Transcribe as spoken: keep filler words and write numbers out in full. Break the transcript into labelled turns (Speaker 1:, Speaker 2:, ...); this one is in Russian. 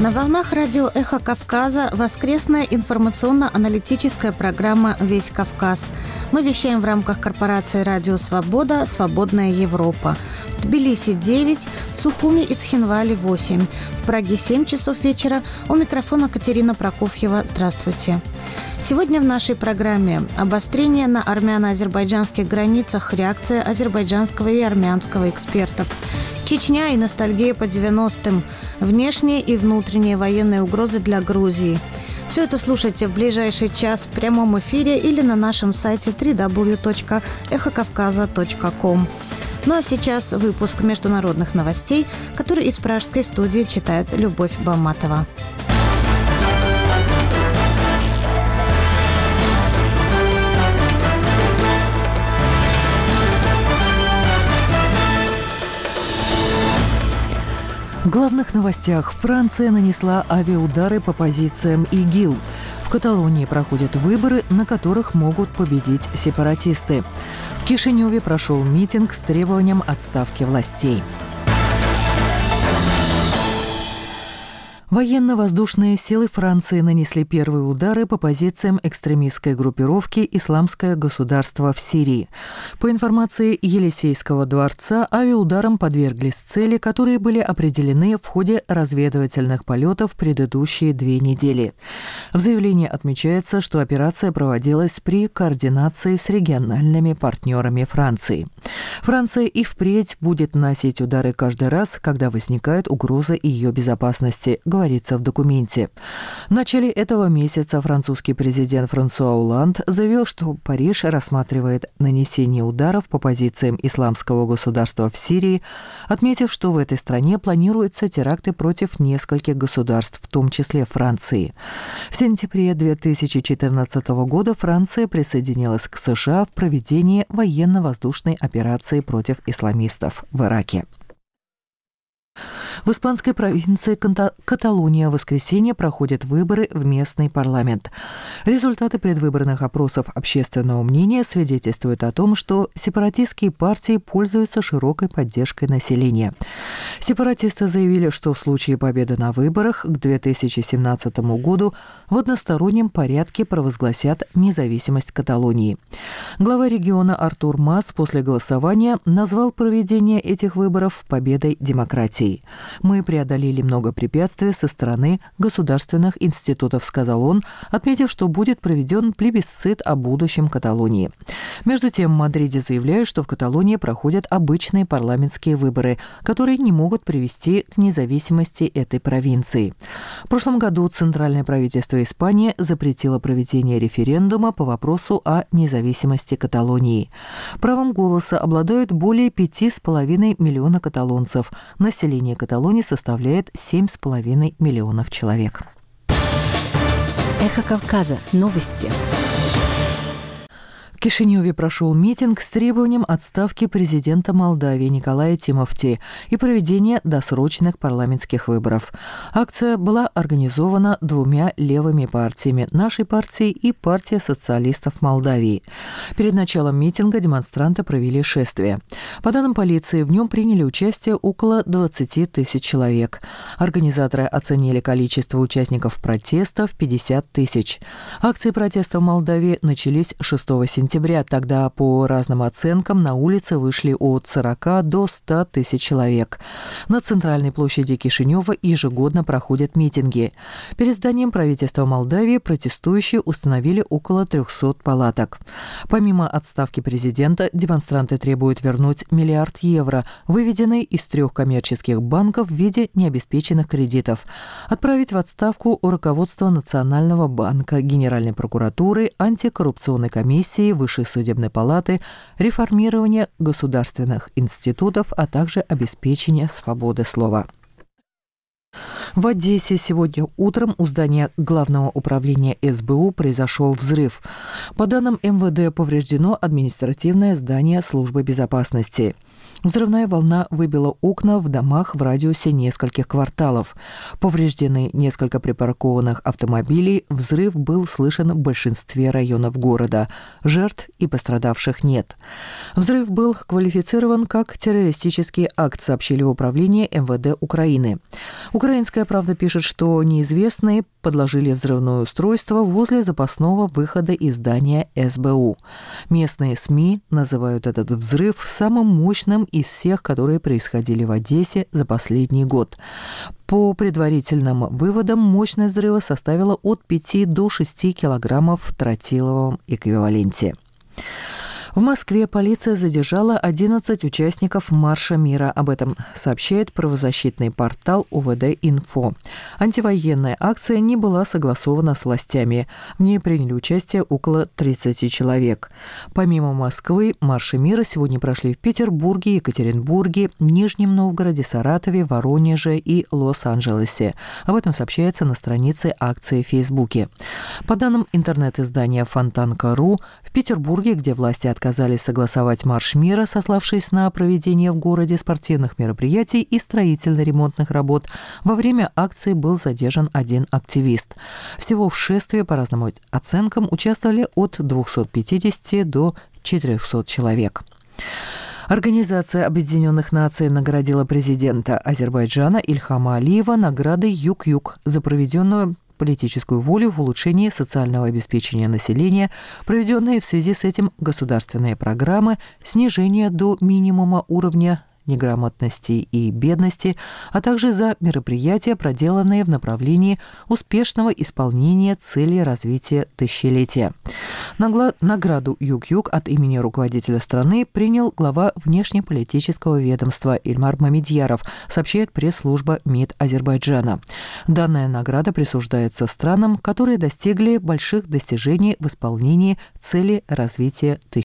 Speaker 1: На волнах радио «Эхо Кавказа» воскресная информационно-аналитическая программа «Весь Кавказ». Мы вещаем в рамках корпорации «Радио Свобода. Свободная Европа». В Тбилиси девять, Сухуми и Цхинвале восемь. В Праге семь часов вечера. У микрофона Катерина Прокофьева. Здравствуйте. Сегодня в нашей программе обострение на армяно-азербайджанских границах, реакция азербайджанского и армянского экспертов, Чечня и ностальгия по девяностым, внешние и внутренние военные угрозы для Грузии. Все это слушайте в ближайший час в прямом эфире или на нашем сайте дабл ю дабл ю дабл ю точка эхо кавказа точка ком. Ну а сейчас выпуск международных новостей, который из пражской студии читает Любовь Баматова.
Speaker 2: В главных новостях: Франция нанесла авиаудары по позициям ИГИЛ. В Каталонии проходят выборы, на которых могут победить сепаратисты. В Кишиневе прошел митинг с требованием отставки властей. Военно-воздушные силы Франции нанесли первые удары по позициям экстремистской группировки «Исламское государство» в Сирии. По информации Елисейского дворца, авиаударам подверглись цели, которые были определены в ходе разведывательных полетов предыдущие две недели. В заявлении отмечается, что операция проводилась при координации с региональными партнерами Франции. Франция и впредь будет наносить удары каждый раз, когда возникает угроза ее безопасности, говорится в документе. В начале этого месяца французский президент Франсуа Олланд заявил, что Париж рассматривает нанесение ударов по позициям Исламского государства в Сирии, отметив, что в этой стране планируются теракты против нескольких государств, в том числе Франции. В сентябре две тысячи четырнадцатого года Франция присоединилась к США в проведении военно-воздушной операции против исламистов в Ираке. В испанской провинции Каталония в воскресенье проходят выборы в местный парламент. Результаты предвыборных опросов общественного мнения свидетельствуют о том, что сепаратистские партии пользуются широкой поддержкой населения. Сепаратисты заявили, что в случае победы на выборах к две тысячи семнадцатому году в одностороннем порядке провозгласят независимость Каталонии. Глава региона Артур Мас после голосования назвал проведение этих выборов победой демократии. «Мы преодолели много препятствий со стороны государственных институтов», — сказал он, отметив, что будет проведен плебисцит о будущем Каталонии. Между тем, в Мадриде заявляют, что в Каталонии проходят обычные парламентские выборы, которые не могут привести к независимости этой провинции. В прошлом году Центральное правительство Испании запретило проведение референдума по вопросу о независимости Каталонии. Правом голоса обладают более пяти с половиной миллиона каталонцев. Население Каталонии составляет семь с половиной миллионов человек.
Speaker 3: Эхо Кавказа. Новости.
Speaker 2: В Кишиневе прошел митинг с требованием отставки президента Молдавии Николая Тимофти и проведения досрочных парламентских выборов. Акция была организована двумя левыми партиями – нашей партией и партией социалистов Молдавии. Перед началом митинга демонстранты провели шествие. По данным полиции, в нем приняли участие около двадцати тысяч человек. Организаторы оценили количество участников протеста в пятьдесят тысяч. Акции протеста в Молдавии начались шестого сентября. Тогда по разным оценкам на улицы вышли от сорока до ста тысяч человек. На центральной площади Кишинева ежегодно проходят митинги. Перед зданием правительства Молдавии протестующие установили около трехсот палаток. Помимо отставки президента, демонстранты требуют вернуть миллиард евро, выведенный из трех коммерческих банков в виде необеспеченных кредитов, отправить в отставку руководство Национального банка, Генеральной прокуратуры, антикоррупционной комиссии, Высшей судебной палаты, реформирование государственных институтов, а также обеспечение свободы слова. В Одессе сегодня утром у здания Главного управления эс бэ у произошел взрыв. По данным эм вэ дэ, повреждено административное здание службы безопасности. Взрывная волна выбила окна в домах в радиусе нескольких кварталов. Повреждены несколько припаркованных автомобилей. Взрыв был слышен в большинстве районов города. Жертв и пострадавших нет. Взрыв был квалифицирован как террористический акт, сообщили в управлении эм вэ дэ Украины. Украинская правда пишет, что неизвестные подложили взрывное устройство возле запасного выхода из здания эс бэ у. Местные СМИ называют этот взрыв самым мощным из всех, которые происходили в Одессе за последний год. По предварительным выводам, мощность взрыва составила от пяти до шести килограммов в тротиловом эквиваленте. В Москве полиция задержала одиннадцать участников Марша мира. Об этом сообщает правозащитный портал о вэ дэ Инфо. Антивоенная акция не была согласована с властями. В ней приняли участие около тридцати человек. Помимо Москвы, марши мира сегодня прошли в Петербурге, Екатеринбурге, Нижнем Новгороде, Саратове, Воронеже и Лос-Анджелесе. Об этом сообщается на странице акции в Фейсбуке. По данным интернет-издания фонтан точка ру, в Петербурге, где власти отказались согласовать марш мира, сославшись на проведение в городе спортивных мероприятий и строительно-ремонтных работ, во время акции был задержан один активист. Всего в шествии, по разным оценкам, участвовали от двухсот пятидесяти до четырехсот человек. Организация Объединенных Наций наградила президента Азербайджана Ильхама Алиева наградой «Юг-Юг» за проведенную политическую волю в улучшении социального обеспечения населения, проведенные в связи с этим государственные программы, снижение до минимума уровня неграмотности и бедности, а также за мероприятия, проделанные в направлении успешного исполнения целей развития тысячелетия. Награду «Юг-Юг» от имени руководителя страны принял глава внешнеполитического ведомства Ильмар Мамедьяров, сообщает пресс-служба МИД Азербайджана. Данная награда присуждается странам, которые достигли больших достижений в исполнении цели развития